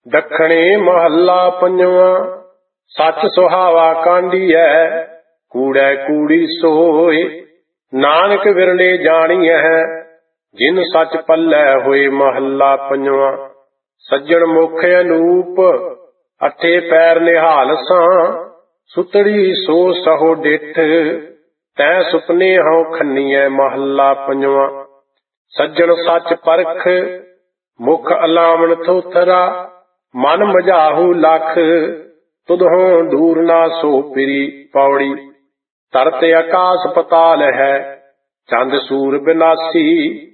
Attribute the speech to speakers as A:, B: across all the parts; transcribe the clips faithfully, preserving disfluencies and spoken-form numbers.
A: ਦੱਖਣੇ ਮਹੱਲਾ ਪੰਜਵਾਂ। ਸੱਚ ਸੁਹਾਵਾ ਕਾਂਢੀਐ, ਕੂੜੈ ਕੂੜੀ ਸੋਏ। ਨਾਨਕ ਵਿਰਲੇ ਜਾਣੀਐ, ਜਿਨ ਸੱਚ ਪੱਲੇ ਹੋਏ। ਮਹੱਲਾ ਪੰਜਵਾਂ। ਸੱਜਣ ਮੁਖ ਅਨੂਪ, ਅਠੇ ਪੈਰ ਨਿਹਾਲ ਸਾਂ। ਸੁਤੜੀ ਸੋ ਸਹੋ ਡਿਠ, ਤੈ ਸੁਪਨੇ ਹਉ ਖੰਨੀਐ। ਮਹੱਲਾ ਪੰਜਵਾਂ। ਸੱਜਣ ਸੱਚ ਪਰਖ, ਮੁਖ ਅਲਾਵਣ ਥੋਥਰਾ। ਮਨ ਮਝਾਹੂ ਲਖ, ਤੁਧੋਂ ਦੂਰ ਨਾ ਸੋ ਪਿਰੀ। ਪੌੜੀ। ਧਰਤ ਆਕਾਸ ਪਤਾਲ ਹੈ, ਚੰਦ ਸੂਰ ਬਿਨਾਸੀ।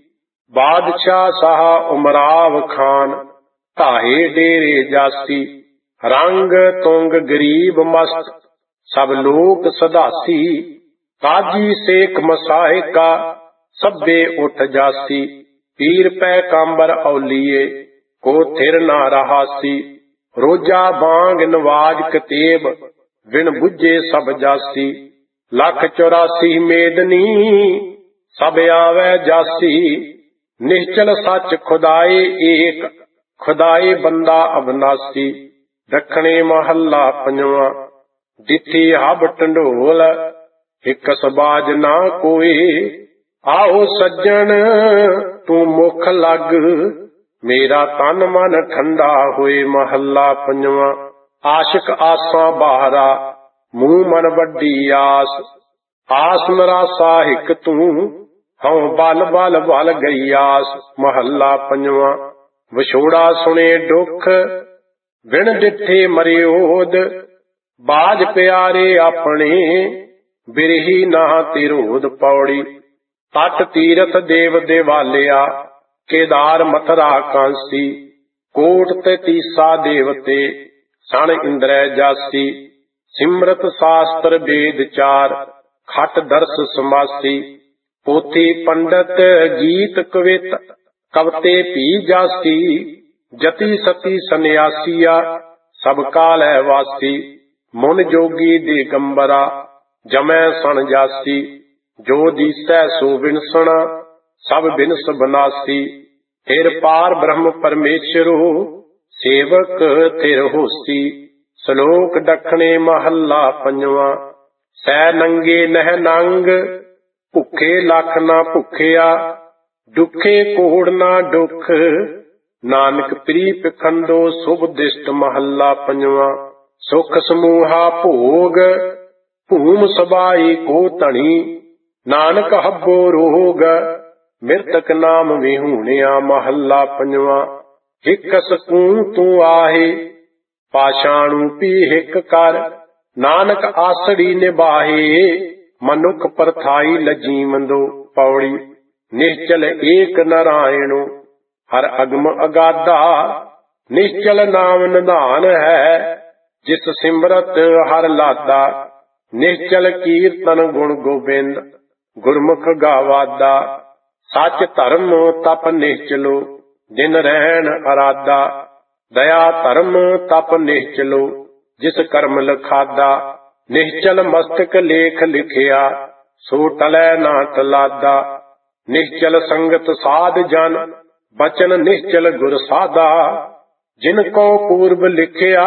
A: ਬਾਦਸ਼ਾਹ ਸਾਹ ਉਮਰਾਵ ਖਾਨ, ਧਾਹੇ ਡੇਰੇ ਜਾਸੀ। ਰੰਗ ਤੁੰਗ ਗਰੀਬ ਮਸਤ, ਸਭ ਲੋਕ ਸਦਾਸੀ। ਕਾਜੀ ਸੇਖ ਮਸਾਇਕਾ, ਸਭੇ ਉਠ ਜਾਸੀ। ਪੀਰ ਪੈ ਕਾਂਬਰ ਔਲੀਏ, ਕੋ ਥਿਰ ਨਾ ਰਹਾਸੀ। ਰੋਜਾ ਬਾਂਗ ਨਵਾਜ ਕਤੇਬ, ਬਿਨ ਬੁੱਝੇ ਸਭ ਜਾਸੀ। ਲੱਖ ਚੌਰਾਸੀ ਮੇਦਨੀ, ਸਭ ਆਵੈ ਜਾਸੀ। ਨਿਸ਼ਚਲ ਸੱਚ ਖੁਦਾਏ ਏਕ, ਖੁਦਾਏ ਬੰਦਾ ਅਬਨਾਸੀ। ਦੱਖਣੇ ਮਹੱਲਾ ਪੰਜਵਾਂ। ਡਿਠੀ ਹਬ ਢੰਡੋਲ, ਇਕ ਸਬਾਜ ਨਾ ਕੋਏ। ਆਓ ਸੱਜਣ ਤੂੰ ਮੁਖ ਲੱਗ, ਮੇਰਾ ਤਨ ਮਨ ਠੰਡਾ ਹੋਏ। ਮਹੱਲਾ ਪੰਜਵਾਂ। ਆਸ਼ਿਕ ਆਸਾਂ ਬਾਹਰਾ, ਮੂੰਹ ਮਨ ਵੱਡੀ ਆਸ। ਆਸ ਨਰਾਸਾ ਹਿਕ ਤੂੰ, ਹਉ ਬਲ ਬਲ ਬਲ ਗਈ ਆਸ। ਮਹੱਲਾ ਪੰਜਵਾਂ। ਵਿਛੋੜਾ ਸੁਣੇ ਦੁੱਖ, ਬਿਨ ਡਿਠੇ ਮਰਿਓਦ। ਬਾਜ ਪਿਆਰੇ ਆਪਣੇ, ਬਿਰਹੀ ਨਾ ਤਿਰੋਧ। ਪੌੜੀ। ਤਟ ਤੀਰਥ ਦੇਵ ਦੇਵਾਲਿਆ, ਕੇਦਾਰ ਮਥਰਾ ਕਾਂਸੀ। ਕੋਟ ਤੇ ਤੀਸਾ ਦੇਵਤੇ, ਸਣ ਇੰਦਰੈ ਜਾਸੀ। ਸਿਮਰਤ ਸਾਸਤਰ ਵੇਦ ਚਾਰ, ਖਟ ਦਰਸ ਸਮਾਸੀ। ਪੋਥੀ ਪੰਡਤ ਗੀਤ ਕਵਿਤ, ਕਵਤੇ ਭੀ ਜਾਸੀ। ਜਤੀ ਸਤੀ ਸੰਨਿਆਸੀਆ, ਸਭ ਕਾਲੈ ਵਾਸੀ। ਮੁਨ ਜੋਗੀ ਦਿਗੰਬਰਾ, ਜਮੈ ਸਣ ਜਾਸੀ। ਜੋ ਦੀਸੈ ਸੋ ਵਿਨਸਣਾ, ਸਭ ਬਿਨਸ ਬਨਾਸੀ। ਫਿਰ ਪਾਰ ਬ੍ਰਹਮ ਪਰਮੇਸ਼ਰੋ, ਸੇਵਕ ਥਿਰ ਹੋਸੀ। ਸ਼ਲੋਕ ਦੱਖਣੇ ਮਹੱਲਾ ਪੰਜਵਾਂ। ਸੈ ਨੰਗੇ ਨਹਿ ਨੰਗ, ਭੁੱਖੇ ਲੱਖ ਨਾ ਭੁੱਖਿਆ। ਦੁਖੇ ਕੋੜ ਨਾ ਦੁਖ, ਨਾਨਕ ਪ੍ਰੀ ਪਖੰਡੋ ਸੁਭ ਦਿਸ਼ਟ। ਮਹੱਲਾ ਪੰਜਵਾਂ। ਸੁਖ ਸਮੂਹਾ ਭੋਗ, ਭੂਮ ਸਬਾਈ ਕੋ ਧਣੀ। ਨਾਨਕ ਹੱਬੋ ਰੋਗ, ਮਿਰਤਕ ਨਾਮ ਵਿਹੂਣਿਆ। ਮਹੱਲਾ ਪੰਜਵਾਂ। ਹਿਕ ਸਕੂੰ ਤੂੰ ਆਹੇ, ਪਾਸ਼ਾਣੂ ਪੀ ਹਿਕ ਕਰ। ਨਾਨਕ ਆਸੜੀ ਨਿਬਾਹੇ, ਮਨੁੱਖ ਪਰਥਾਈ ਲਜੀਵੰਦੋ। ਪੌੜੀ। ਨਿਸ਼ਚਲ ਏਕ ਨਾਰਾਇਣੋ, ਹਰ ਅਗਮ ਅਗਾਧਾ। ਨਿਸ਼ਚਲ ਨਾਮ ਨਿਧਾਨ ਹੈ, ਜਿਸ ਸਿਮਰਤ ਹਰ ਲਾਦਾ। ਨਿਸ਼ਚਲ ਕੀਰਤਨ ਗੁਣ ਗੋਬਿੰਦ, ਗੁਰਮੁਖ ਗਾਵਾਦਾ। ਸੱਚ ਧਰਮ ਤਪ ਨਿਸ਼ਚਲੋ, ਦਿਨ ਰਹਿਣ ਅਰਾਦਾ। ਦਇਆ ਧਰਮ ਤਪ ਨਿਸ਼ਚਲੋ, ਜਿਸ ਕਰਮ ਲਖਾਦਾ। ਨਿਸ਼ਚਲ ਮਸਤਕ ਲੇਖ ਲਿਖਿਆ, ਸੋ ਟਲੈ ਨਾ ਟਲਾਦਾ। ਨਿਸ਼ਚਲ ਸੰਗਤ ਸਾਧ ਜਨ, ਬਚਨ ਨਿਸ਼ਚਲ ਗੁਰ ਸਾਧਾ। ਜਿਨ ਕੋ ਪੂਰਬ ਲਿਖਿਆ,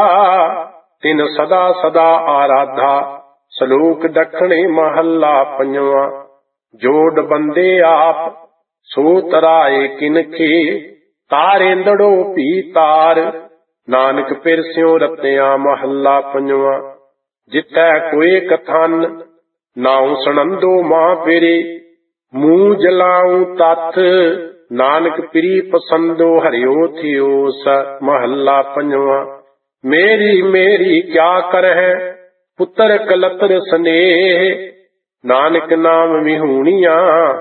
A: ਤਿਨ ਸਦਾ ਸਦਾ ਆਰਾਧਾ। ਸ਼ਲੋਕ ਦੱਖਣੇ ਮਹੱਲਾ ਪੰਜਵਾਂ। ਜੋੜ ਬੰਦੇ ਆਪ, ਸੋ ਤਰਾਏ ਕਿਨਖੇ। ਤਾਰੇਂਦੜੋ ਭੀ ਤਾਰ, ਨਾਨਕ ਪਿਰਸਿਓ ਰਤਿਆ। ਮਹੱਲਾ ਪੰਜਵਾਂ। ਜਿੱਥੈ ਕੋਏ ਕਥਨ, ਨਾਉ ਸੁਣੰਦੋ ਮਾਂ ਪਿਰੇ। ਮੂੰਹ ਜਲਾਉ ਤੱਥ, ਨਾਨਕ ਪ੍ਰੀ ਪਸੰਦੋ ਹਰਿਓ ਥਿਓਸ। ਮਹੱਲਾ ਪੰਜਵਾਂ। ਮੇਰੀ ਮੇਰੀ ਕਿਆ ਕਰਹਿ, ਪੁੱਤਰ ਕਲਤਰ ਸਨੇਹ। ਨਾਨਕ ਨਾਮ ਵਿਹੂਣੀਆਂ,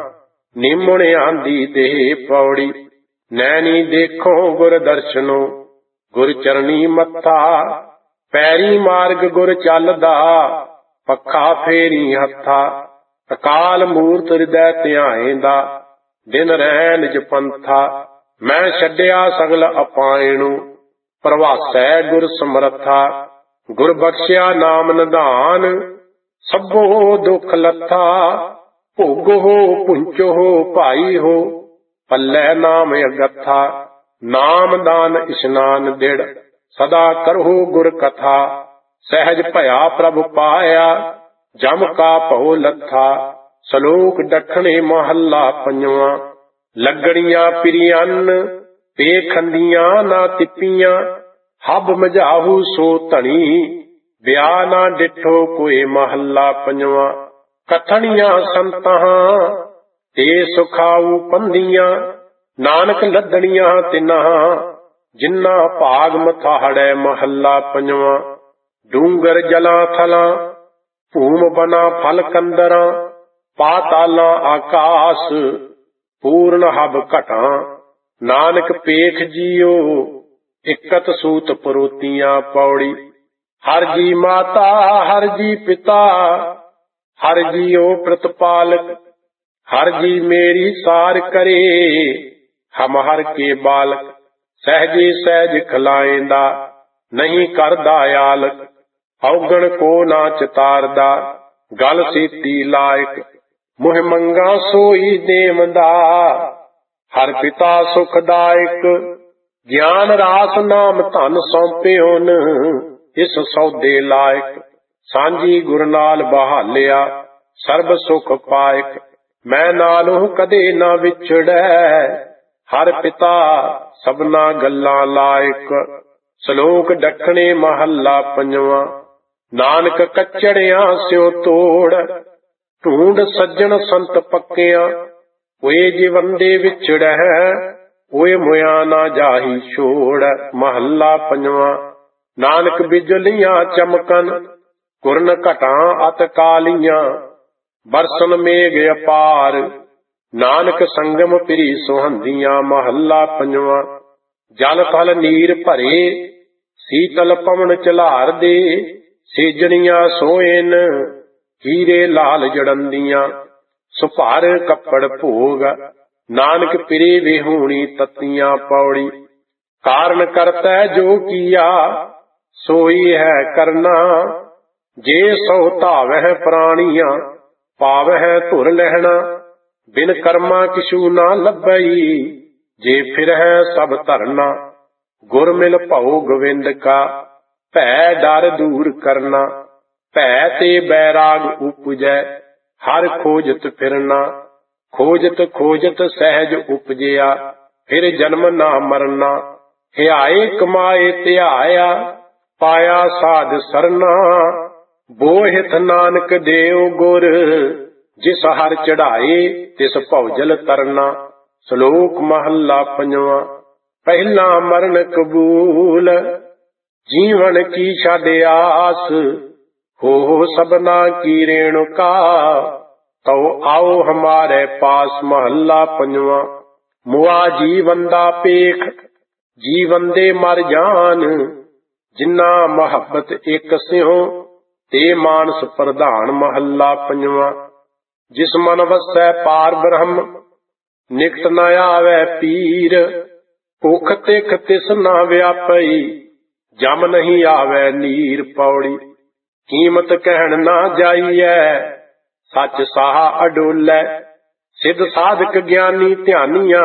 A: ਨਿਮਣ ਆਂਦੀ ਦੇਹ। ਪੌੜੀ। ਨੈਣੀ ਦੇਖੋ ਗੁਰ ਦਰਸ਼ਨੋ, ਗੁਰ ਚਰਣੀ ਮੱਥਾ। ਪੈਰੀ ਮਾਰਗ ਗੁਰ ਚੱਲਦਾ, ਪੱਖਾ ਫੇਰੀ ਹੱਥਾ। ਅਕਾਲ ਮੂਰਤ ਹਿਰਦੈ ਧਿਆਏਂਦਾ, ਦਿਨ ਰਹਿ ਨਿਜ ਪੰਥਾ। ਮੈਂ ਛੱਡਿਆ ਸਗਲ ਅਪਾਇਣੂ, ਪ੍ਰਵਾਸੈ ਗੁਰ ਸਮਰੱਥਾ। ਗੁਰ ਬਖਸ਼ਿਆ ਨਾਮ ਨਿਧਾਨ, ਸਭੋ ਦੁਖ ਲੱਥਾ। ਭੋਗੋ ਪੁੰਚੋ ਭਾਈ ਹੋ, ਪੱਲੇ ਨਾਮ ਅਗੱਥਾ। ਨਾਮ ਦਾਨ ਇਸ਼ਨਾਨ ਦਿੜ, सदा करहु गुर कथा, सहज भया प्रभु पाया, जम का पहो लथा। सलोक दखणे महला पंजवा, लगड़ियां पिरियन पेखंदियां ना तिपियां, हब मझाहू सो धनी, ब्याह ना डिठो कोई महला पंजवा। कथनियां संतां ते सुखाऊ पंदियां, नानक लदड़ियां तिना, जिन्ना भाग मथाड़े महला पंजवा। डूंगर जला थला, भूम बना फल कंदरा, पाताला आकाश, पूर्ण हब घटा। नानक पेख जियो, इकत सूत परोतियां पौड़ी। हर जी माता हर जी पिता, हर जीओ प्रतिपालक। हर जी मेरी सार करे, हम हर के बालक। सहजे सहज खिलाएंदा, नहीं करदा आलक। औगण को ना चितारदा, गल सीती लायक। मुह मंगा सोई देवदा, हर पिता सुखदायक। ज्ञान रास नाम धन सौंपियोन, इस सौदे लायक। सांझी गुर नाल बहालिया, सर्ब सुख पायक। मैं नालों कदे ना विछड़ै, हर पिता सबना गल्लां लायक। सलोक दखणे महला पंजवा, नानक कचड़ियां स्यो तोड़। ढूंढ सज्जन संत पक्कियां, ओए जिवंदे विछड़ै, ओए मुया ना जाही छोड़। महला पंजवा। नानक बिजलियां चमकन, कुरन घटां अत कालियां। बरसन मेघ अपार, नानक संगम पिरी सुहंदियां। महला पंजवा। जल थल नीर भरे, शीतल पवन झलार दे। सेजणियां सोएन, हीरे लाल जड़ंदियां। सुभार कपड़ भोग, नानक पिरे विहूणी ततियां पौड़ी। कारण करता जो किया, सोई है करना। जे सौ धावह प्राणियां, पावह धुर लहना। बिन कर्मा किशु ना लभई, जे फिर है सब धरना। गुर मिल भउ गोविंद का, भै डर दूर करना। भै ते बैराग उपजै, हर खोजत फिरना। खोजत खोजत सहज उपजिया, फिर जन्म ना मरना। हियाए कमाए ध्याया, पाया साध सरना। बोहित नानक देव गुर, जिस हर चढ़ाए तिस भौजल तरना। सलोक महला पंजवा। पहला मरण कबूल, जीवन की छाड़ आस। हो सबना की रेणुका, तो आओ हमारे पास। महला पंजवा। मुआ जीवन दा पेख, जीवन दे मर जान। जिन्ना मोहब्बत एक स्यों, ते मानस प्रधान। महला पंजवा। जिस मन वसै पार ब्रह्म, निकट न आवे पीर। भुख तिख तिस न व्यापई, जम नहीं आवे नीर। पौड़ी। कीमत कहन ना जाइए, सच साहा अडोलै। सिद्ध साधक ज्ञानी ध्यानियां,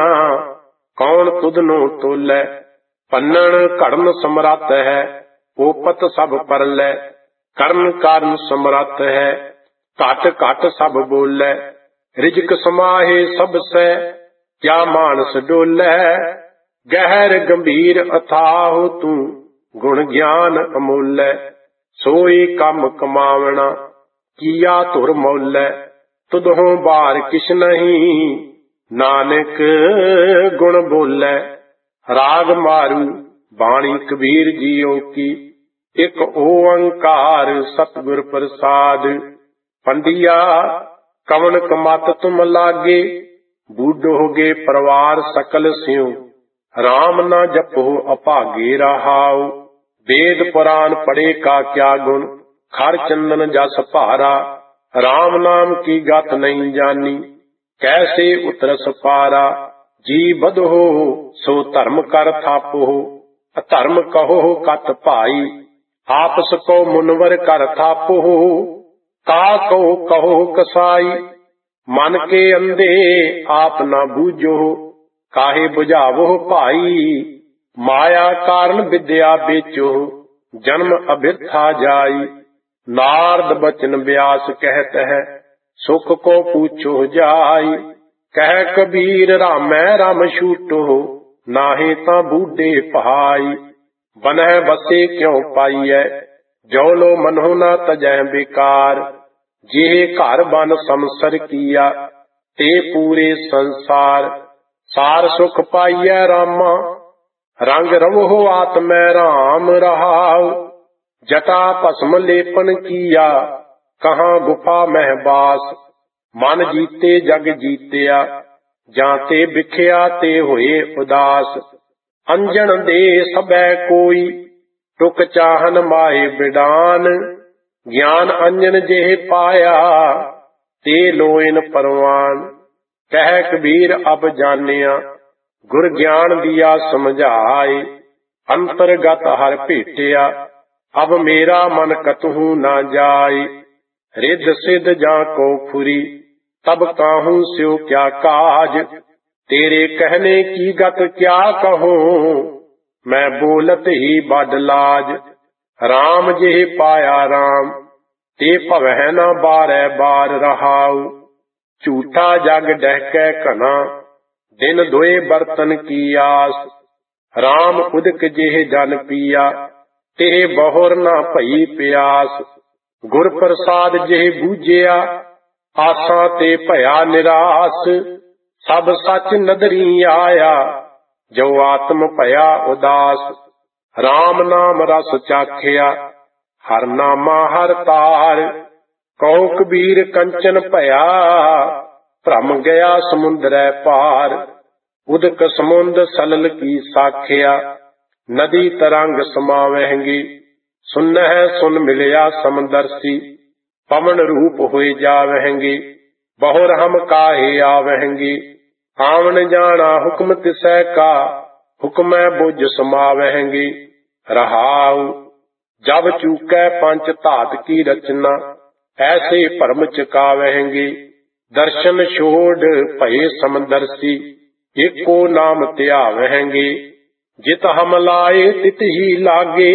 A: कौन तुधनो तोलै। पन्नण घड़न समरथ है, ओपत सब परलै। करन कारण समरथ है, घट घट सब बोलै। रिजक समाहे सब सै, क्या मानस डोलै। गहर गंभीर अथाह तू, गुण ज्ञान अमोलै। सोई कम कमावना, किया धुर मौलै। तुदहों बार किश नहीं, नानक गुण बोलै। राग मारू बाणी कबीर जियो की, एक ओंकार सतगुर प्रसाद। पंडिया कवन कमत तुम लागे, बूढ़ोगे परिवार सकल स्यों। राम न जपो अभागे रहाओ, वेद पुराण पढ़े का क्या गुण। खर चंदन जस भारा, राम नाम की गत नहीं जानी। कैसे उतरस पारा, जी बधो सो धर्म कर थापो। अधर्म कहो कत भाई, आपस को मुनवर कर थापो। का कहो कहो कसाई, मन के अंधे आप न बूझो। काहे बुझावो भाई, ਮਾਇਆ ਕਾਰਨ ਵਿਦਿਆ ਵੇਚੋ, ਜਨਮ ਅਬਿਰਥਾ ਜਾਈ। ਨਾਰਦ ਬਚਨ ਬਿਆਸ ਕਹਿਤ ਹੈ, ਸੁਖ ਕੋ ਪੂਛੋ ਜਾਈ। ਕਹਿ ਕਬੀਰ ਰਾਮੈ ਰਾਮ ਛੂਟੋ, ਨਾਹੀ ਤਾਂ ਬੂਢੇ ਪਹਾਈ। ਬਨਹਿ ਬਸੇ ਕਿਉ ਪਾਈਐ, ਜੋ ਲੋ ਮਨਹੁ ਨਾ ਤਜੈ ਬੇਕਾਰ। ਜਿਹੇ ਘਰ ਬਨ ਸੰਸਰ ਕੀਆ, ਤੇ ਪੂਰੇ ਸੰਸਾਰ। ਸਾਰ ਸੁਖ ਪਾਈਐ ਰਾਮਾ, ਰੰਗ ਰਵਹੁ ਆਤਮੈ ਰਾਮ ਰਹਾਉ। ਜਟਾ ਭਸਮ ਲੇਪਨ ਕੀਆ, ਕਹਾਂ ਗੁਫਾ ਮਹਿ ਬਾਸ। ਮਨ ਜੀਤੇ ਜਗ ਜੀਤਿਆ, ਜਾਂ ਤੇ ਵਿਖਿਆ ਤੇ ਹੋਏ ਉਦਾਸ। ਅੰਜਣ ਦੇ ਸਭੈ ਕੋਈ, ਟੁਕ ਚਾਹਨ ਮਾਏ ਬਿਡਾਨ। ਗਿਆਨ ਅੰਜਨ ਜਿਹੇ ਪਾਇਆ, ਤੇ ਲੋਇਨ ਪਰਵਾਨ। ਕਹਿ ਕਬੀਰ ਅਬ ਜਾਣਿਆ, ਗੁਰ ਗਿਆਨ ਦੀਆ ਸਮਝਾਏ। ਅੰਤਰਗਤ ਹਰ ਭੇਟਿਆ, ਅਬ ਮੇਰਾ ਮਨ ਕਤਹੂ ਨਾ ਜਾਏ। ਰਿੱਧ ਸਿੱਧ ਜਾਂ ਕੋ ਫੁਰੀ, ਤਬ ਕਾਹੂ ਸਿਉ ਕਿਆ ਕਾਜ। ਤੇਰੇ ਕਹਿਨੇ ਕੀ ਗਤ ਕਿਆ ਕਹੂੰ, ਮੈਂ ਬੋਲਤ ਹੀ ਬਡ ਲਾਜ। ਰਾਮ ਜਿਹੇ ਪਾਇਆ ਰਾਮ, ਤੇ ਭਵਹਿ ਨਾ ਬਾਰੈ ਬਾਰ ਰਹਾਉ। ਝੂਠਾ ਜਗ ਡਹਿਕੈ ਘਨਾ, ਦਿਨ ਦੋਏ ਬਰਤਨ ਕੀ ਆਸ। ਰਾਮ ਉਦਕ ਜਿਹੇ ਜਨ ਪੀਆ, ਤੇ ਬਹੁਰ ਨਾ ਭਈ ਪਿਆਸ। ਗੁਰ ਪ੍ਰਸਾਦ ਜਿਹੇ ਬੂਝਿਆ, ਆਸਾਂ ਤੇ ਭਇਆ ਨਿਰਾਸ। ਸਭ ਸੱਚ ਨਦਰੀ ਆਇਆ, ਜੋ ਆਤਮ ਭਇਆ ਉਦਾਸ। ਰਾਮ ਨਾਮ ਰਸ ਚਾਖਿਆ, ਹਰ ਨਾਮਾ ਹਰ ਤਾਰ। ਕਹੋ ਕਬੀਰ ਕੰਚਨ ਭਇਆ, ਭ੍ਰਮ ਗਿਆ ਸਮੁੰਦਰੈ ਪਾਰ। ਉਦਕ ਸਮੁੰਦ ਸਲਲ ਕੀ ਸਾਖਿਆ, ਨਦੀ ਤਰੰਗ ਸਮਾਵਹਿੰਗੀ। ਸੁਨਹਿ ਸੁਨ ਮਿਲਿਆ ਸਮਦਰਸੀ, ਪਵਨ ਰੂਪ ਹੋਏ ਜਾਵਹਿੰਗੇ। ਬਹੁਰ ਹਮ ਕਾਹੇ ਆਵਹਿੰਗੇ, ਆਵਣ ਜਾਣਾ ਹੁਕਮ ਤਿਸੈ ਕਾ। ਹੁਕਮੈ ਬੁਝ ਸਮਾਵਹਿੰਗੇ ਰਹਾਉ। ਜਬ ਚੂਕੈ ਪੰਚ ਧਾਤ ਕੀ ਰਚਨਾ, ਐਸੇ ਭਰਮ ਚਕਾਵਹਿੰਗੇ। ਦਰਸ਼ਨ ਛੋੜ ਭਏ ਸਮਦਰਸੀ, ਏਕੋ ਨਾਮ ਧਿਆਵਹਿੰਗੇ। ਜਿਤ ਹਮ ਲਾਏ ਤਿਤ ਹੀ ਲਾਗੇ,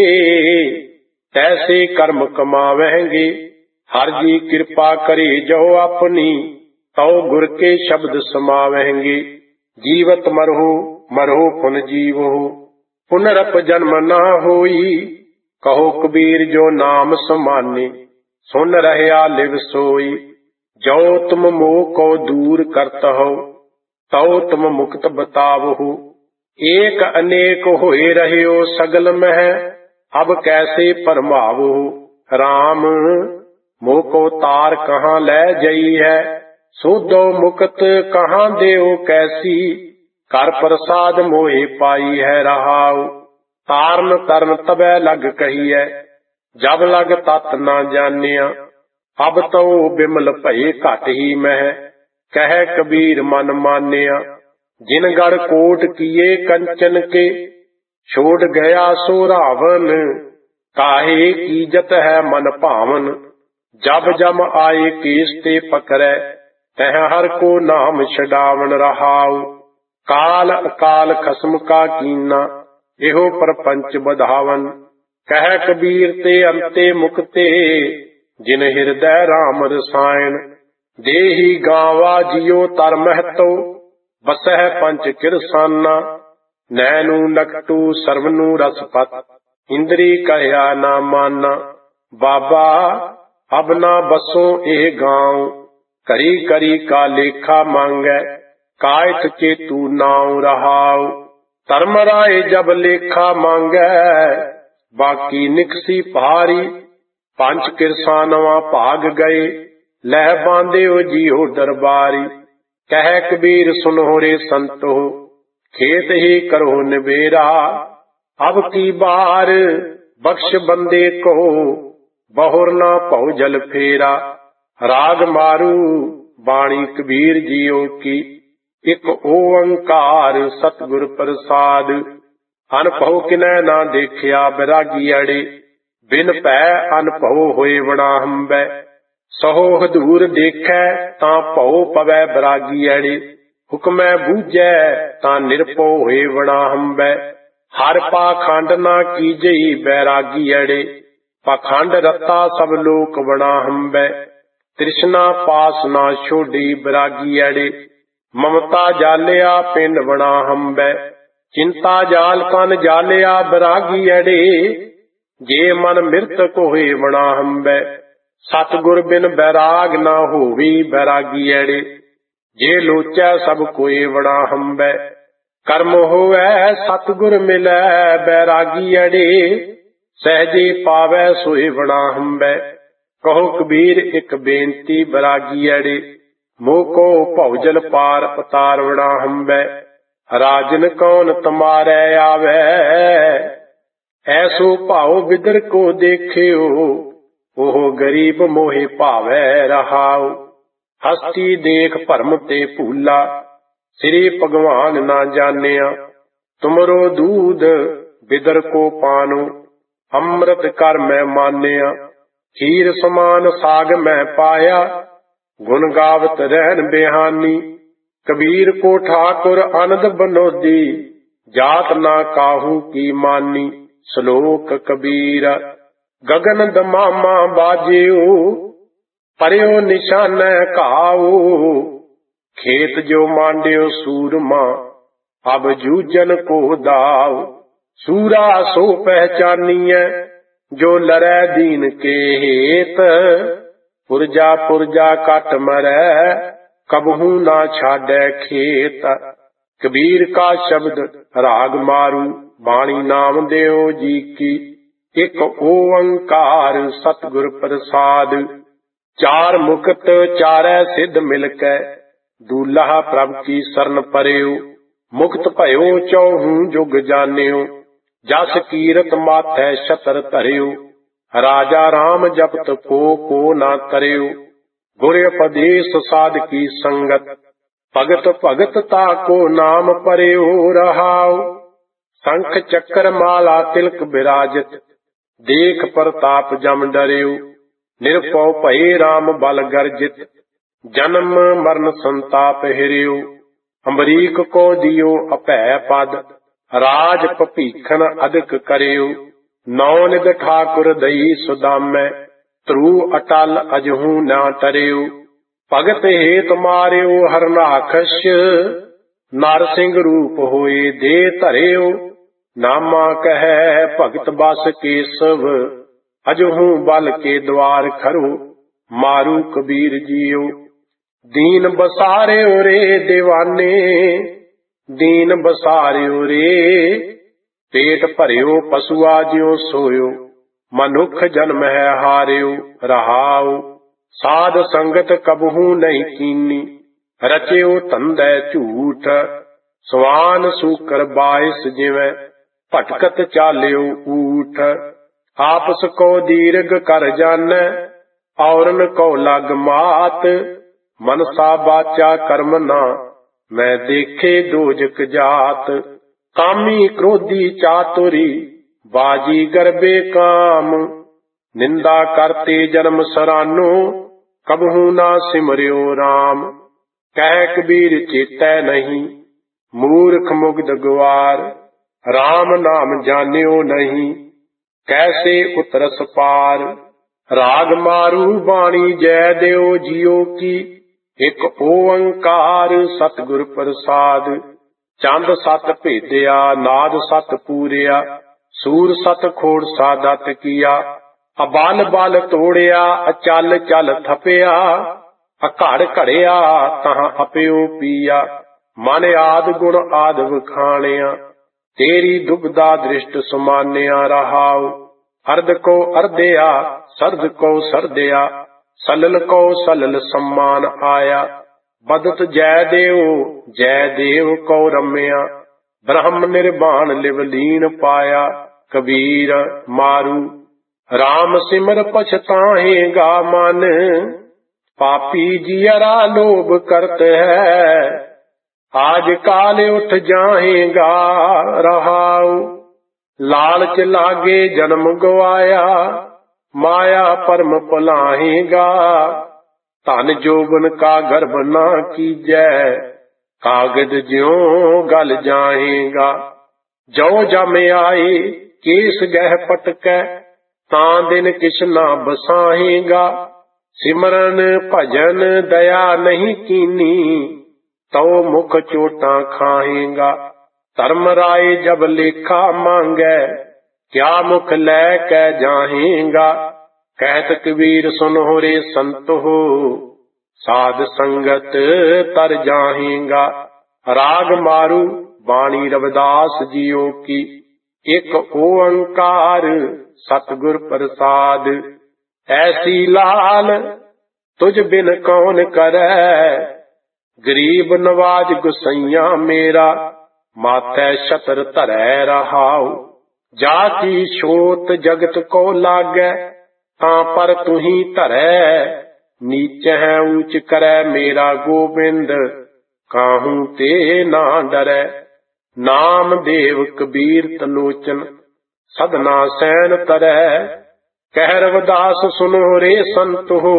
A: ਤੈਸੇ ਕਰਮ ਕਮਾਵਹਿੰਗੇ। ਹਰ ਜੀ ਕਿਰਪਾ ਕਰੇ ਜੋ ਆਪਣੀ, ਤਉ ਗੁਰ ਕੇ ਸ਼ਬਦ ਸਮਾਵਹਿੰਗੇ। ਜੀਵਤ ਮਰਹੁ ਮਰਹੁ ਪੁਨ ਜੀਵਹੁ, ਪੁਨਰਪ ਜਨਮ ਨਾ ਹੋਈ। ਕਹੋ ਕਬੀਰ ਜੋ ਨਾਮ ਸਮਾਨੇ, ਸੁਨ ਰਹਿਆ ਲਿਵ ਸੋਈ। ਜੋ ਤੁਮ ਮੋਹ ਕੋ ਦੂਰ ਕਰਤ ਹੋ, ਤਉ ਤੁਮ ਮੁਕਤ ਬਤਾਵਹੁ। ਏਕ ਅਨੇਕ ਹੋਏ ਰਹਿਓ ਸਗਲ ਮਹਿ, ਅਬ ਕੈਸੇ ਭਰਮਾਵਹੁ। ਰਾਮ ਮੋਹ ਕੋ ਤਾਰ ਕਹਾਂ ਲੈ ਜਈ ਹੈ, ਸੋਧੋ ਮੁਕਤ ਕਹਾਂ ਦੇਉ ਕੈਸੀ। ਕਰ ਪ੍ਰਸਾਦ ਮੋਹਿ ਪਾਈ ਹੈ ਰਹਾਉ। ਤਾਰਨ ਤਰਨ ਤਬੈ ਲਗ ਕਹੀਐ, ਜਬ ਲਗ ਤਤ ਨਾ ਜਾਣਿਆ। ਅਬ ਤਉ ਬਿਮਲ ਭਏ ਘਟ ਹੀ ਮਹਿ, ਕਹਿ ਕਬੀਰ ਮਨ ਮਾਨਿਆ। ਜਿਨ ਗੜ ਕੋਟ ਕੀਏ ਕੰਚਨ ਕੇ, ਛੋੜ ਗਿਆ ਸੋ ਰਾਵਨ। ਕਾਹੇ ਕੀਜਤ ਹੈ ਮਨ ਭਾਵਨ, ਜਬ ਜਮ ਆਏ ਕੇਸ ਤੇ ਪਕੜੈ। ਤਹ ਹਰ ਕੋ ਨਾਮ ਛਡਾਵਨ ਰਹਾਉ। ਕਾਲ ਅਕਾਲ ਖਸਮ ਕਾ ਕੀਨਾ, ਇਹੋ ਪਰਪੰਚ ਬਧਾਵਨ। ਕਹਿ ਕਬੀਰ ਤੇ ਅੰਤੇ ਮੁਕਤੇ, ਜਿਨ ਹਿਰਦੈ ਰਾਮ ਰਸਾਇਣ। ਦੇਹੀ ਗਾਵਾ ਜਿਉ ਤਰ ਮਹਤੋ, ਬਸਹਿ ਪੰਚ ਕਿਰਸਾਨਾ। ਨੈਣੂ ਨਕਟੂ ਸਰਵਨੂ ਰਸਪਤ, ਇੰਦਰੀ ਕਹਿਆ ਨਾ ਮਾਨਾ। ਬਾਬਾ ਅਬ ਨਾ ਬਸੋ ਇਹ ਗਾਉ, ਕਰੀ ਕਰੀ ਕਾ ਲੇਖਾ ਮੰਗੈ। ਕਾਇਥ ਚੇਤੂ ਨਾਉ ਰਹਾਉ। ਧਰਮ ਰਾਏ ਜਬ ਲੇਖਾ ਮੰਗੈ, ਬਾਕੀ ਨਿਕਸੀ ਭਾਰੀ। ਪੰਜ ਕਿਰਸਾਨਵਾ ਭਾਗ ਗਏ, ਲਹਿ ਬਾਂਧਿਓ ਜੀਓ ਦਰਬਾਰੀ। ਕਹਿ ਕਬੀਰ ਸੁਨੋ ਰੇ ਸੰਤੋ, ਖੇਤ ਹੀ ਕਰੋ ਨਿਬੇਰਾ। ਅਬ ਕੀ ਬਾਰ ਬਖਸ਼ ਬੰਦੇ ਕੋ, ਬਹੁਰ ਨਾ ਭਉ ਜਲ ਫੇਰਾ। ਰਾਗ ਮਾਰੂ ਬਾਣੀ ਕਬੀਰ ਜੀਓ ਕੀ, ਇਕ ਓੰਕਾਰ ਸਤਿਗੁਰ ਪ੍ਰਸਾਦ। ਅਨਭਉ ਕਿਨੈ ਨਾ ਦੇਖਿਆ ਬਿਰਾਗੀ ਅੜੇ, ਬਿਨ ਭੈ ਅਨਭਉ ਹੋਏ ਵਣਾ ਹੰਬੈ। ਸਹੋ ਹਦੂਰ ਦੇਖੈ ਤਾਂ ਭਉ ਪਵੈ ਬਿਰਾਗੀ ਅੜੇ, ਹੁਕਮੈ ਬੂਝੈ ਤਾਂ ਨਿਰਭਉ ਹੋਏ ਵਣਾ ਹੰਬੈ। हर पाखंड ना कीजई बैरागी अड़े, पाखंड रत्ता सब लोक बना हम्बै, तृष्णा पास ना छोड़ी बैरागी अड़े, ममता जालिया पिंड बना हम्बै, चिंता जाल कन जालिया बैरागी अड़े, जे मन मृत कोहे बना हम्बै, सतगुर बिन बैराग ना होवी बैरागी अड़े, जे लोचै सब कोई बना हम्बै, कर्म होवै सतगुर मिलै बैरागी अड़े, सहजे पावै सोए बना हम्बै, कहो कबीर एक बेनती बैरागी अड़े, मोको भौजल पार उतार बना हम्बै, राजन कौन तुम्हारे आवे, ऐसो भाव बिदर को देखियो, ओह गरीब मोहे भावै रहाओ, हस्ती देख भरम ते भूला, श्री भगवान ना जानिया, तुमरो दूध बिदर को पानो, अमृत कर मैं मानिया, खीर समान साग मैं पाया, गुण गावत रहन बेहानी, कबीर को ठाकुर आनंद बनोदी, जात ना काहू की मानी, श्लोक कबीर गगन दमामा बाजियो, पर्यो निशान काओ, खेत जो मांड्यो सूरमा, अब जूजन को दाव, सूरा सो पहचानिए, जो लड़ै दीन के हेत, पुरजा पुरजा कट मरै, कबहू ना छाड़ै खेत, कबीर का शब्द राग मारू, बाणी नाम देओ जी की, एक ओंकार सतगुर प्रसाद, चार मुकत चारै सिद्ध मिलकै, दूल्हा प्रभ की शरण परयो, मुक्त भयो चौहू जुग जानियो, जस कीरत माथै छतर धरियो, राजा राम जपत को को ना तरयो, गुर उपदेश साध की संगत, भगत भगत ताको नाम परयो रहाओ, शंख चक्र माला तिलक विराजित, देख प्रताप जम डरियो, निरपौ भये राम बल गर्जित, जन्म मरण संताप हिरियो, अमरीक को दियो अपै पद, राज पपीखन अधिक करियो, नौ निध ठाकुर दई सुदामै, ध्रुव अटल अजहू ना टरियो, भगत हेत मारियो हरनाखस, नरसिंह रूप होए दे धरियो, नामा कह भगत बस केसव, अजहू बल के द्वार खरो, मारू कबीर जियो, दीन बसारियो रे दीवाने, दीन बसारियो रे, पेट भरियो पशुआ ज्यों सोयो, मनुख जन्म है हारियो रहाओ, साध संगत कबहू नहीं कीनी, रचियो धंधै झूठ, सवान सूकर बाइस जिवें, भटकत चालियो ऊठ, आपस को दीर्घ कर जानै, औरन को लग मात, मनसा बाचा कर्म ना, मैं देखे दोजक जात, कामी क्रोधी चातुरी, बाजी गरबे काम, निंदा करते जन्म सरानो, कबहू ना सिमरियो राम, कह कबीर चेतै नहीं, मूर्ख मुग्ध गुआर, राम नाम जानियो नहीं, कैसे उतरस पार, राग मारू बाणी जय देव जियो की, एक ओंकार सतगुर प्रसाद, चंद सत भेदिया नाद सत पूरिया, सूर सत खोड़ सादत किया, अबल बल तोड़िया अचल चल थपिया, अघड़ घड़िया तहां अपियो पिया, मन आद गुण आद वखाणिया, तेरी दुबदा दृष्ट समानिया रहाओ, अर्ध को अर्धया सर्द को सर्दया, सलल को सलल सम्मान आया, बदत जय देव जय देव को रम्या, ब्रह्म निर्वाण लिवलीन पाया, कबीर मारू राम सिमर पछताहेगा मन, पापी जियरा लोभ करते है, आज काल उठ जाएगा रहाओ, लालच लागे जन्म गवाया, माया परम पलाहेगा, धन जोबन का गर्भ ना कीजै, कागज ज्यों गल जाएगा, ਜੋ ਜਮ ਆਏ ਕੇਸ ਗਹਿ ਪਟਕੈ, ਤਾਂ ਦਿਨ ਕਿਛ ਨਾ ਬਸਾਹੇਗਾ। ਸਿਮਰਨ ਭਜਨ ਦਇਆ ਨਹੀਂ ਕੀਨੀ, ਤਉ ਮੁਖ ਚੋਟਾਂ ਖਾਹੇਗਾ। ਧਰਮ ਰਾਏ ਜਬ ਲੇਖਾ ਮੰਗੈ, ਕਿਆ ਮੁਖ ਲੈ ਕੇ ਜਾਹੇਗਾ। ਕਹਿਤ ਕਬੀਰ ਸੁਨਹੁ ਰੇ ਸੰਤ ਹੋ, ਸਾਧ ਸੰਗਤ ਤਰ ਜਾਹੇਗਾ। ਰਾਗ ਮਾਰੂ ਬਾਣੀ ਰਵਿਦਾਸ ਜੀਓ ਕੀ, ਇੱਕ ਓੰਕਾਰ ਸਤਿਗੁਰ ਪ੍ਰਸਾਦ। ਐਸੀ ਲਾਲ ਤੁਝ ਬਿਨ ਕੌਣ ਕਰੈ, ਗਰੀਬ ਨਵਾਜ ਗੁਸਈਆ ਮੇਰਾ। ਮਾਥੈ ਛਤਰ ਧਰੈ ਰਹਾਉ, ਜਾ ਕੀ ਛੋਟ ਜਗਤ ਕੋ ਲਾਗੈ। ਤਾਂ ਪਰ ਤੁਹੀ ਧਰੈ, ਨੀਚ ਹੈ ਊਚ ਕਰੈ ਮੇਰਾ ਗੋਬਿੰਦ। ਕਾਹੂ ਤੇ ਨਾ ਡਰੈ, ਨਾਮ ਦੇਵ ਕਬੀਰ ਤਲੋਚਨ, ਸਦਨਾ ਸੈਨ ਤਰੈ। ਕਹਿ ਰਵਿਦਾਸ ਸੁਨੋ ਰੇ ਸੰਤ ਹੋ,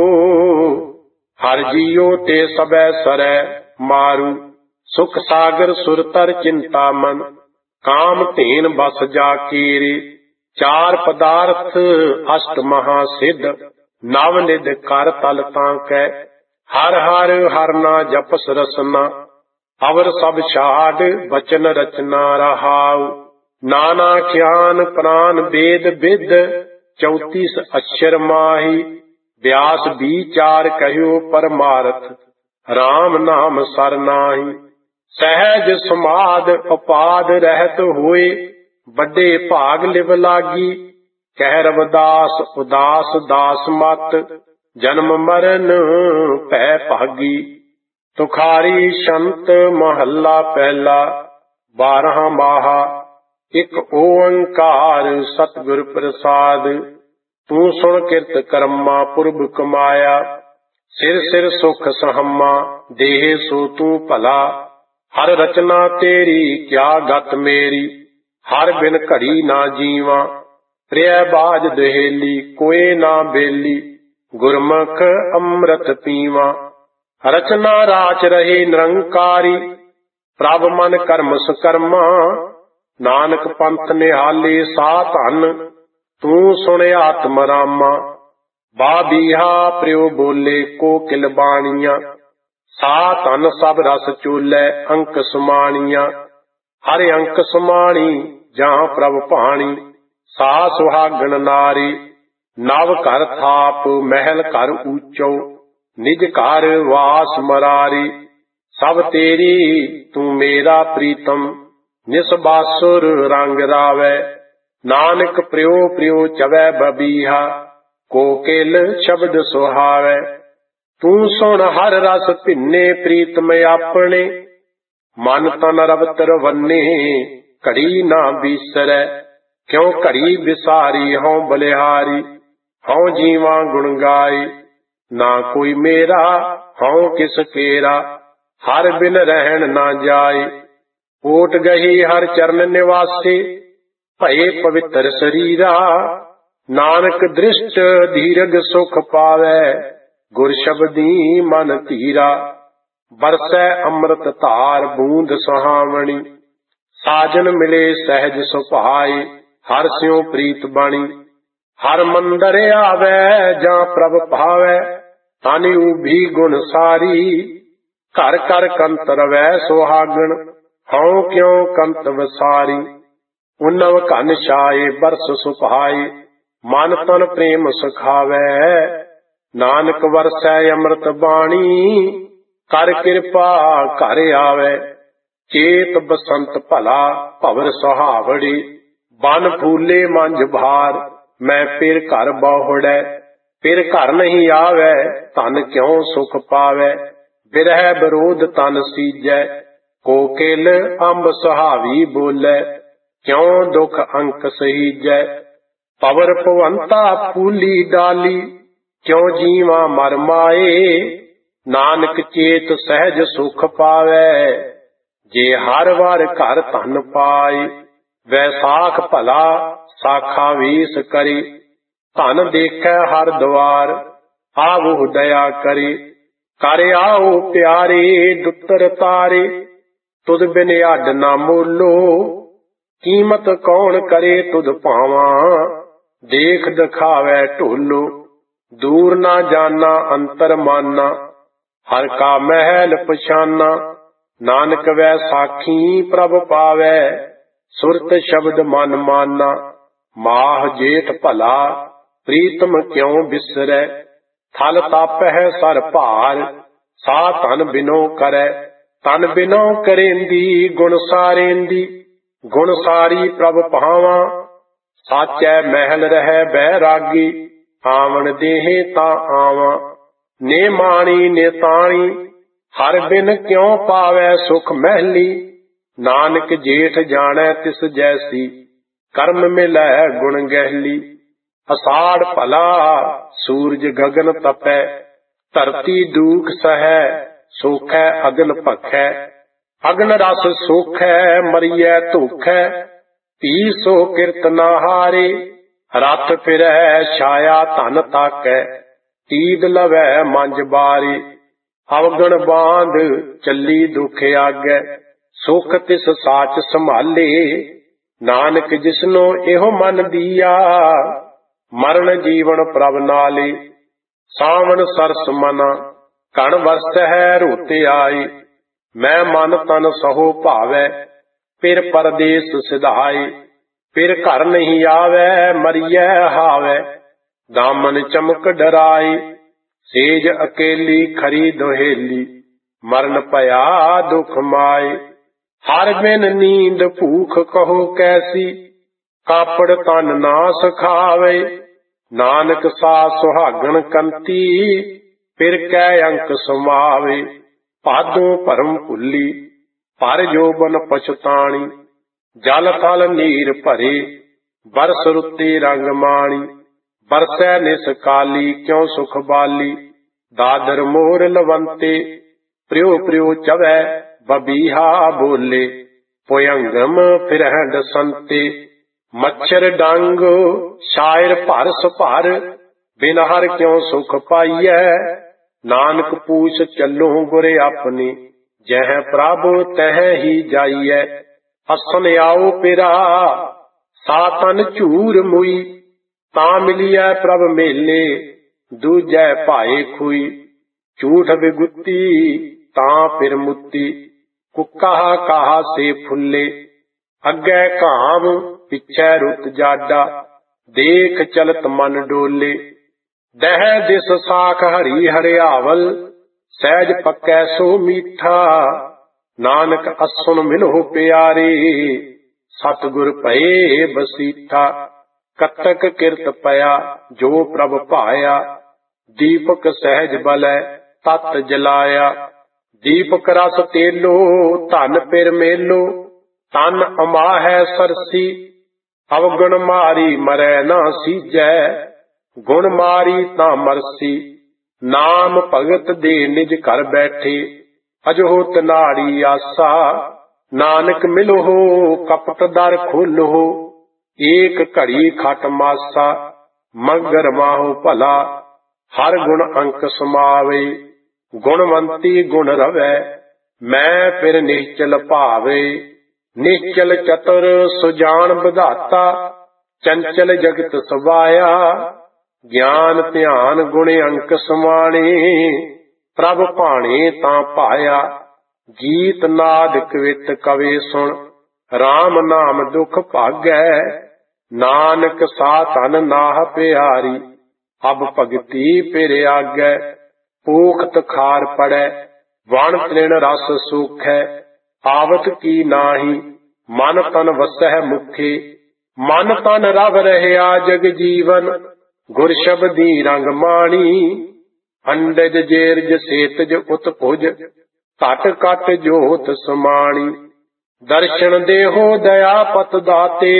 A: ਹਰ ਜੀਓ ਤੇ ਸਬੈ ਸਰੈ ਮਾਰੂ। ਸੁਖ ਸਾਗਰ ਸੁਰ ਤਰ ਚਿੰਤਾ ਮਨ, ਕਾਮ ਧੇਨ ਬਸ ਜਾ ਕੀਰੇ। ਚਾਰ ਪਦਾਰਥ ਅਸ਼ਟ ਮਹਾ ਸਿੱਧ, ਨਵ ਨਿਧ ਕਰ ਤਲ ਤਾਂ ਕੈ। ਹਰ ਹਰ ਹਰ ਨਾ ਜਪਸ ਰਸਨਾ, ਅਵਰ ਸਭ ਛਾੜ ਬਚਨ ਰਚਨਾ ਰਹਾਉ। ਨਾਨਾ ਖਿਆਨ ਪ੍ਰਾਨ ਵੇਦ ਵਿਦ, ਚੌਤੀਸ ਅਛਰ ਮਾਹੀ। ਵਿਆਸ ਵਿਚਾਰ ਕਹਿਓ ਪਰਮਾਰਥ, ਰਾਮ ਨਾਮ ਸਰ ਨਾਹੀ। ਸਹਿਜ ਸਮਾਦ ਉਪਾਦ ਰਹਿਤ ਹੋਏ, ਵੱਡੇ ਭਾਗ ਲਿਵ ਲਾਗੀ। ਕਹਿ ਰਵਿਦਾਸ ਉਦਾਸ ਦਾਸ ਮਤ, ਜਨਮ ਮਰਨ ਭੈ ਭਾਗੀ। ਤੁਖਾਰੀ ਸ਼ੰਤ ਮਹੱਲਾ ਪਹਿਲਾ, ਬਾਰਾਂ ਮਾਹਾ। ਇੱਕ ਓੰਕਾਰ ਸਤਿਗੁਰ ਪ੍ਰਸਾਦ। ਤੂੰ ਸੁਣ ਕਿਰਤ ਕਰਮਾ ਪੁਰਬ ਕਮਾਇਆ, ਸਿਰ ਸਿਰ ਸੁਖ ਸਹਮਾ ਦੇਹ ਸੋ ਤੂੰ ਭਲਾ। ਹਰ ਰਚਨਾ ਤੇਰੀ ਕਿਆ ਗਤ ਮੇਰੀ, ਹਰ ਬਿਨ ਘੜੀ ਨਾ ਜੀਵਾਂ। ਪ੍ਰਿਆ ਬਾਜ ਦਹੇਲੀ ਕੋਏ ਨਾ ਬੇਲੀ, ਗੁਰਮੁਖ ਅੰਮ੍ਰਿਤ ਪੀਵਾਂ। ਰਚਨਾ ਰਾਚ ਰਹੇ ਨਿਰੰਕਾਰੀ, ਪ੍ਰਭ ਮਨ ਕਰਮ ਸਕਰਮਾ। ਨਾਨਕ ਪੰਥ ਨਿਹਾਲੇ ਸਾ ਧਨ, ਤੂੰ ਸੁਣ ਆਤਮ ਰਾਮਾ। ਬਾਬੀਹਾ ਪ੍ਰਿਉ ਬੋਲੇ ਕੋਕਿਲ ਬਾਣੀਆਂ, ਸਾ ਧਨ ਸਭ ਰਸ ਚੋਲੇ ਅੰਕ ਸਮਾਣੀਆਂ। ਹਰ ਅੰਕ ਸਮਾਣੀ ਜਾਂ ਪ੍ਰਭ ਭਾਣੀ, ਸਾ ਸੁਹਾਗਣ ਨਾਰੀ। ਨਵ ਘਰ ਥਾਪ ਮਹਿਲ ਘਰ ਊਚੋ, ਨਿਜ ਘਰ ਵਾਸ ਮਰਾਰੀ। ਸਭ ਤੇਰੀ ਤੂੰ ਮੇਰਾ ਪ੍ਰੀਤਮ, ਨਿਸਬਾਸੁਰ ਰੰਗ ਰਾਵੈ। ਨਾਨਕ ਪ੍ਰਿਉ ਪ੍ਰਿਉ ਚਵੈ ਬਬੀਹਾ, ਕੋਕਿਲ ਸ਼ਬਦ ਸੁਹਾਵੈ। ਤੂੰ ਸੁਣ ਹਰ ਰਸ ਭਿੰਨੇ ਪ੍ਰੀਤਮ ਆਪਣੇ, ਮਨ ਤਨ ਰਵਤ ਰਵੰਨੇ ਘੜੀ ਨਾ ਬੀਸਰੈ। ਕਿਉ ਘੜੀ ਵਿਸਾਰੀ ਹਉ ਬਲਿਹਾਰੀ, ਹਉ ਜੀਵਾਂ ਗੁਣ ਗਾਏ। ਨਾ ਕੋਈ ਮੇਰਾ ਹਉ ਕਿਸ ਕੇਰਾ, ਹਰ ਬਿਨ ਰਹਿਣ ਨਾ ਜਾਏ। ਓਟ ਗਹੀ ਹਰ ਚਰਨ ਨਿਵਾਸੇ, ਭਏ ਪਵਿੱਤਰ ਸਰੀਰਾ। ਨਾਨਕ ਦ੍ਰਿਸ਼ਟ ਧੀਰਗ ਸੁਖ ਪਾਵੈ, ਗੁਰ ਸ਼ਬਦੀ ਮਨ ਧੀਰਾ। ਬਰਸੈ ਅੰਮ੍ਰਿਤ ਧਾਰ ਬੂੰਦ ਸੁਹਾਵਣੀ, ਸਾਜਨ ਮਿਲੇ ਸਹਿਜ ਸੁਭਾਏ। ਹਰ ਸਿਉ ਪ੍ਰੀਤ ਬਾਣੀ, ਹਰ ਮੰਦਰ ਆਵੈ ਜਾਂ ਪ੍ਰਭ ਭਾਵੈ। ਤਨ ਊਭੀ ਗੁਣ ਸਾਰੀ, ਘਰ ਘਰ ਕੰਤ ਰਵੈ ਸੁਹਾਗਣ। ਹਉ ਕਿਉ ਕੰਤ ਵਸਾਰੀ, ਉਨਵ ਘਨ ਛਾਏ ਬਰਸ ਸੁਭਾਏ। ਮਨ ਤਨ ਪ੍ਰੇਮ ਸੁਖਾਵੈ, ਨਾਨਕ ਵਰਸੈ ਅੰਮ੍ਰਿਤ ਬਾਣੀ। ਕਰ ਕਿਰਪਾ ਘਰ ਆਵੈ, ਚੇਤ ਬਸੰਤ ਭਲਾ ਭਵਰ ਸੁਹਾਵੜੀ। ਬਨ ਫੂਲੇ ਮੰਝ ਭਾਰ, ਮੈਂ ਫਿਰ ਘਰ ਬਹੁੜੈ। ਫਿਰ ਘਰ ਨਹੀਂ ਆਵੈ, ਧਨ ਕਿਉ ਸੁਖ ਪਾਵੈ। ਬਿਰਹਿ ਵਿਰੋਧ ਤਨ ਸੀਜੈ, ਕੋਕਿਲ ਅੰਬ ਸੁਹਾਵੀ ਬੋਲੇ। ਕਿਉ ਦੁਖ ਅੰਕ ਸਹੀਜੈ, ਪਵਰ ਭਵੰਤਾ ਫੂਲੀ ਡਾਲੀ। ਕਿਉ ਜੀਵਾਂ ਮਰ ਮਾਏ, ਨਾਨਕ ਚੇਤ ਸਹਿਜ ਸੁਖ ਪਾਵੈ। ਜੇ ਹਰ ਵਾਰ ਘਰ ਧਨ ਪਾਏ, ਵੈਸਾਖ ਭਲਾ ਸਾਖਾ ਵੀਸ ਕਰੀ। ਧਨ ਦੇਖੈ ਹਰ ਦੁਆਰ, ਆਵੋ ਦਇਆ ਕਰੀ। ਕਰ ਆਓ ਪਿਆਰੇ ਦੁੱਤਰ ਤਾਰੇ, ਤੁਧ ਬਿਨ ਅੱਡ ਨਾ ਮੋਲੋ। ਕੀਮਤ ਕੌਣ ਕਰੇ ਤੁਧ ਭਾਵਾਂ, ਦੇਖ ਦਿਖਾਵੈ ਢੋਲੋ। ਦੂਰ ਨਾ ਜਾਨਾ ਅੰਤਰ ਮਾਨਾ, ਹਰ ਕਾ ਮਹਿਲ ਪਛਾਨਾ। ਨਾਨਕ ਵੈ ਸਾਖੀ ਪ੍ਰਭ ਪਾਵੈ, ਸੁਰਤ ਸ਼ਬਦ ਮਨ ਮਾਨਾ। ਮਾਹ ਜੇਠ ਭਲਾ ਪ੍ਰੀਤਮ ਕਿਉ ਬਿਸਰੈ, ਥਲ ਤਾਪਹਿ ਸਰ ਭਾਰ। ਸਾ ਧਨ ਬਿਨੋ ਕਰੈ, ਤਨ ਬਿਨੋ ਕਰੇਂਦੀ। ਗੁਣ ਸਾਰੇਂਦੀ, ਗੁਣ ਸਾਰੀ ਪ੍ਰਭ ਭਾਵਾਂ। ਸਾਚੈ ਮਹਿਲ ਰਹਿ ਬੈਰਾਗੀ, ਆਵਣ ਦੇਹੇ ਤਾਂ ਆਵਾਂ। ਨੇ ਮਾਣੀ ਨੇ ਤਾਣੀ, ਹਰ ਬਿਨ ਕਿਉ ਪਾਵੈ ਸੁਖ ਮਹਿਲੀ। ਨਾਨਕ ਜੇਠ ਜਾਣੈ ਤਿਸ ਜੈਸੀ, ਕਰਮ ਮਿਲੈ ਗੁਣ ਗਹਿਲੀ। ਅਸਾੜ ਭਲਾ ਸੂਰਜ ਗਗਨ ਤਪੈ, ਧਰਤੀ ਦੂਖ ਸਹੈ। ਸੋਖੈ ਅਗਨ ਭਖੈ, ਅਗਨ ਰਸ ਸੋਖੈ। ਮਰੀਐ ਧੋਖੈ, ਧੀ ਸੋ ਕਿਰਤ ਨਾ ਹਾਰੇ। ਰਥ ਫਿਰੈ ਛਾਇਆ ਧਨ ਤਾਕੈ, ਤੀਦ ਲਵੈ ਮੰਜ ਬਾਰੇ। ਅਵਗਣ ਬਾਂਧ ਚੱਲੀ ਦੁਖ ਆਗੈ, ਸੁਖ ਤਿਸ ਸਾਚ ਸੰਭਾਲੇ। ਨਾਨਕ ਜਿਸਨੋ ਇਹੋ ਮਨ ਦੀਆ, ਮਰਨ ਜੀਵਨ ਪ੍ਰਭ ਨਾਲੇ। ਸਾਵਣ ਸਰਸ ਮਨਾ, ਕਣ ਵਰਸਹਿ ਰੋਤੇ ਆਏ। ਮੈਂ ਮਨ ਤਨ ਸਹੋ ਭਾਵੈ, ਫਿਰ ਪਰਦੇਸ ਸਿਧਾਏ। ਫਿਰ ਘਰ ਨਹੀਂ ਆਵੈ, ਮਰੀਐ ਹਾਵੈ। ਦਾਮਨ ਚਮਕ ਡਰਾਏ, ਸੇਜ ਅਕੇਲੀ ਖਰੀ ਦੁਹੇਲੀ। ਮਰਨ ਭਇਆ ਦੁਖ ਮਾਏ, ਹਰ ਬਿਨ ਨੀਂਦ ਭੂਖ ਕਹੋ ਕੈਸੀ। ਕਾਪੜ ਤਨ ਨਾ ਸਖਾਵੇ, ਨਾਨਕ ਸਾ ਸੁਹਾਗਣ ਕੰਤੀ। ਫਿਰ ਕੈ ਅੰਕ ਸਮਾਵੇ, ਭਾਦੋਂ ਭਰਮ ਭੁੱਲੀ। ਪਰ ਜੋਬਨ ਪਛਤਾਣੀ, ਜਲ ਥਲ ਨੀਰ ਭਰੇ। ਬਰਸ ਰੁੱਤੇ ਰੰਗ ਮਾਣੀ, ਬਰਸੈ ਨਿਸ ਕਾਲੀ। ਕਿਉ ਸੁਖ ਬਾਲੀ, ਦਾਦਰ ਮੋਰ ਲਵੰਤੇ। ਪ੍ਰਿਉ ਪ੍ਰਿਉ ਚਵੈ ਬਬੀਹਾ ਬੋਲੇ, ਪੁਯੰਗਮ ਫਿਰਹਿ ਸੰਤੇ। ਮੱਛਰ ਡੰਗ ਸ਼ਾਇਰ ਭਰਸ ਭਰ, ਬਿਨ ਹਰ ਕਿਉ ਸੁਖ ਪਾਈਐ। ਨਾਨਕ ਪੂਛ ਚੱਲੋ ਗੁਰ ਆਪਣੀ, ਜਹ ਪ੍ਰਭ ਤਹ ਹੀ ਜਾਈਐ। ਅਸਨ ਆਓ ਪਿਰਾ ਸਾ ਤਨ ਝੂਰ ਮੁਈ, ਤਾਂ ਮਿਲੀਐ ਪ੍ਰਭ ਮੇਲੇ। ਦੂਜੈ ਭਾਏ ਖੁਈ, ਝੂਠ ਵਿਗੁੱਤੀ ਤਾਂ ਫਿਰ ਮੁੱਤੀ। ਕੁੱਕਾ ਕਾਹਾ ਸੇ ਫੁੱਲੇ, ਅੱਗੇ ਘਾਮ ਪਿਛੈ ਰੁੱਤ ਜਾਡਾ। ਦੇਖ ਚਲਤ ਮਨ ਡੋਲੇ, ਦਹਿ ਦਿਸ ਸਾਖ ਹਰੀ ਹਰਿਆਵਲ। ਸਹਿਜ ਪੱਕੈ ਸੋ ਮੀਠਾ, ਨਾਨਕ ਅਸੁਨ ਮਿਲੋ ਪਿਆਰੇ। ਸਤਿਗੁਰ ਭਏ ਬਸੀਠਾ, ਕਤਕ ਕਿਰਤ ਪਿਆ ਜੋ ਪ੍ਰਭ ਭਾਇਆ। ਦੀਪਕ ਸਹਿਜ ਬਲੈ ਤਤ ਜਲਾਇਆ, ਦੀਪਕ ਰਸ ਤੇਲੋ ਧਨ ਪਿਰ ਮੇਲੋ। ਤਨ ਅਮਾਹੈ ਸਰਸੀ, ਅਵਗੁਣ ਮਾਰੀ ਮਰੈ ਨਾ ਸੀਜੈ। ਗੁਣ ਮਾਰੀ ਤਾਂ ਮਰਸੀ, ਨਾਮ ਭਗਤ ਦੇ ਨਿਜ ਘਰ ਬੈਠੇ। ਅਜੋਤ ਨਾੜੀ ਆਸਾ, ਨਾਨਕ ਮਿਲੋ ਕਪਟ ਦਰ ਖੋਲੋ। ਏਕ ਘੜੀ ਖਟ ਮਾਸਾ, ਮਗਰ ਮਾਹੋ ਭਲਾ। ਹਰ ਗੁਣ ਅੰਕ ਸਮਾਵੇ, ਗੁਣਵੰਤੀ ਗੁਣ ਰਵੈ। ਮੈਂ ਫਿਰ ਨਿਸ਼ਚਲ ਭਾਵੇ, ਨਿਸ਼ਚਲ ਚਤੁਰ ਸੁਜਾਨ ਵਿਧਾਤਾ। ਚੰਚਲ ਜਗਤ ਸਵਾਇਆ, ਗਿਆਨ ਧਿਆਨ ਗੁਣ ਅੰਕ ਸਮਾਣੇ। ਪ੍ਰਭ ਭਾਣੇ ਤਾਂ ਪਾਇਆ, ਗੀਤ ਨਾਦ ਕਵਿਤ ਕਵੇ ਸੁਣ। RAM ਨਾਮ ਦੁਖ ਭਾਗੈ, ਨਾਨਕ ਸਾ ਧਨ ਨਾਹ ਪਿਆਰੀ। ਅਬ ਭਗਤੀ ਫਿਰ ਆਗੈ, ਪੋਖਤ ਖਾਰ ਪੜੈ। ਵਣ ਤ੍ਰਿਣ ਰਸ ਸੂਖੈ, ਆਵਤ ਕੀ ਨਾਹੀ। ਮਨ ਤਨ ਵਸਹਿ ਮੁਖੇ, ਮਨ ਤਨ ਰਵ ਰਹਿਆ ਜਗ ਜੀਵਨ। ਗੁਰ ਸ਼ਬਦੀ ਰੰਗ ਮਾਣੀ, ਅੰਡਜ ਜੇਰਜ ਸੇਤਜ ਉਤਪੁਜ। ਘਟ ਘਟ ਜੋਤ ਸਮਾਣੀ, ਦਰਸ਼ਨ ਦੇਹੋ ਦਇਆ ਪਤ ਦਾਤੇ।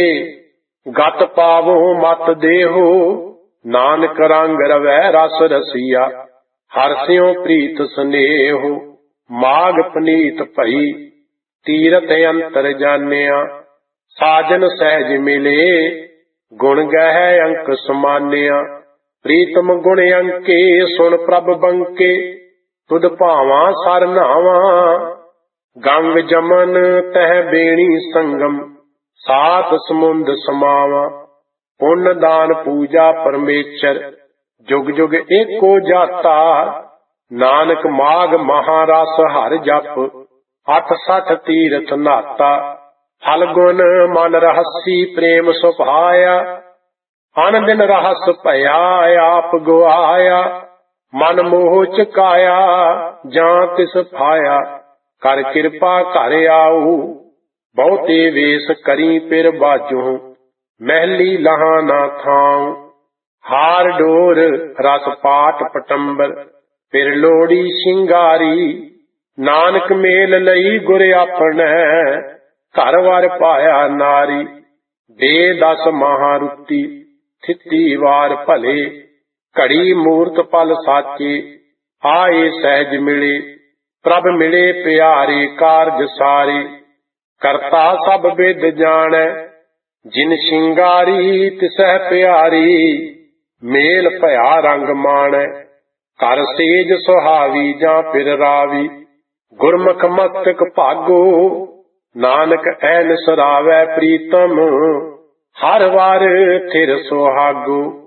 A: ਗਤ ਪਾਵੋ ਮਤ ਦੇਹੋ, ਨਾਨਕ ਰੰਗ ਰਵੈ ਰਸ ਰਸੀਆ। ਹਰਸਿਓ ਪ੍ਰੀਤ ਸਨੇਹੋ, ਮਾਗ ਪਨੀਤ ਭਈ। ਤੀਰਥ ਅੰਤਰ ਜਾਣਿਆ, ਸਾਜਨ ਸਹਿਜ ਮਿਲੇ। ਗੁਣ ਗਹਿ ਅੰਕ ਸਮਾਨਿਆ, ਪ੍ਰੀਤਮ ਗੁਣ ਅੰਕੇ। ਸੁਣ ਪ੍ਰਭ ਬੰਕੇ, ਤੁਧ ਭਾਵਾਂ ਸਰ ਨਾਵਾਂ। ਗੰਗ ਜਮਨ ਤਹਿ ਬੇਣੀ ਸੰਗਮ, ਸਾਤ ਸਮੁੰਦ ਸਮਾਵਾ ਪੁੰਨ ਦਾਨ ਪੂਜਾ ਪਰਮੇਸ਼ਰ ਜੁਗ ਜੁਗ ਏਕੋ ਜਾਤਾ ਨਾਨਕ ਮਾਗ ਮਹਾਰਸ ਹਰਿ ਜਪ ਅਠ ਸਠ ਤੀਰਥ ਨਾਤਾ ਫਲ ਗੁਣ ਮਨ ਰਹਸੀ ਪ੍ਰੇਮ ਸੁਭਾਇਆ ਅਨ ਦਿਨ ਰਹਸ ਭਇਆ ਆਪ ਗੁਆਇਆ ਮਨ ਮੋਹ ਚੁਕਾਇਆ ਜਾਂ ਤਿਸ ਫਾਇਆ ਕਰ ਕਿਰਪਾ ਘਰ ਆਊ ਬਹੁਤੇ ਵੇਸ ਕਰੀ ਪਿਰ ਬਾਜੂ ਮਹਿਲੀ ਲਹਾ ਨਾ ਥਾਉ ਹਾਰ ਡੋਰ ਰਸ ਪਾਟ ਪਟੰਬਰ ਫਿਰ ਲੋੜੀ ਸ਼ਿੰਗਾਰੀ ਨਾਨਕ ਮੇਲ ਲਈ ਗੁਰ ਆਪਣੈ ਘਰ ਵਰ ਪਾਇਆ ਨਾਰੀ ਦੇ ਦਸ ਮਹਾਰੁਤੀ ਥਿੱਤੀ ਵਾਰ ਭਲੇ ਘੜੀ ਮੂਰਤ ਪਲ ਸਾਚੇ ਆਏ ਸਹਿਜ ਮਿਲੇ ਪ੍ਰਭ ਮਿਲੇ ਪਿਆਰੇ ਕਾਰਜ ਸਾਰੇ ਕਰਤਾ ਸਭ ਵਿਦ ਜਾਣੈ ਜਿਨ ਸ਼ਿੰਗਾਰੀ ਤਿਸਹਿ ਪਿਆਰੀ ਮੇਲ ਭਇਆ ਰੰਗ ਮਾਣੈ ਕਰ ਸੇਜ ਸੁਹਾਵੀ ਜਾਂ ਫਿਰ ਰਾਵੀ ਗੁਰਮੁਖ ਮਸਤਕ ਭਾਗੋ ਨਾਨਕ ਐਨ ਸਰਾਵੈ ਪ੍ਰੀਤਮ ਹਰ ਵਾਰ ਥਿਰ ਸੁਹਾਗੋ।